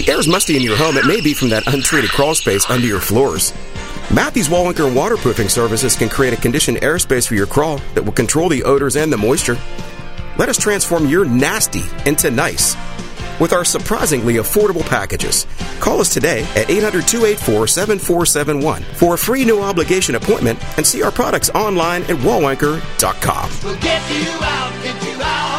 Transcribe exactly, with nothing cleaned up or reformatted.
If air's musty in your home, it may be from that untreated crawl space under your floors. Matthews Wall Anchor Waterproofing Services can create a conditioned airspace for your crawl that will control the odors and the moisture. Let us transform your nasty into nice with our surprisingly affordable packages. Call us today at eight hundred, two eight four, seven four seven one for a free no obligation appointment and see our products online at wall anchor dot com. We'll get you out, get you out.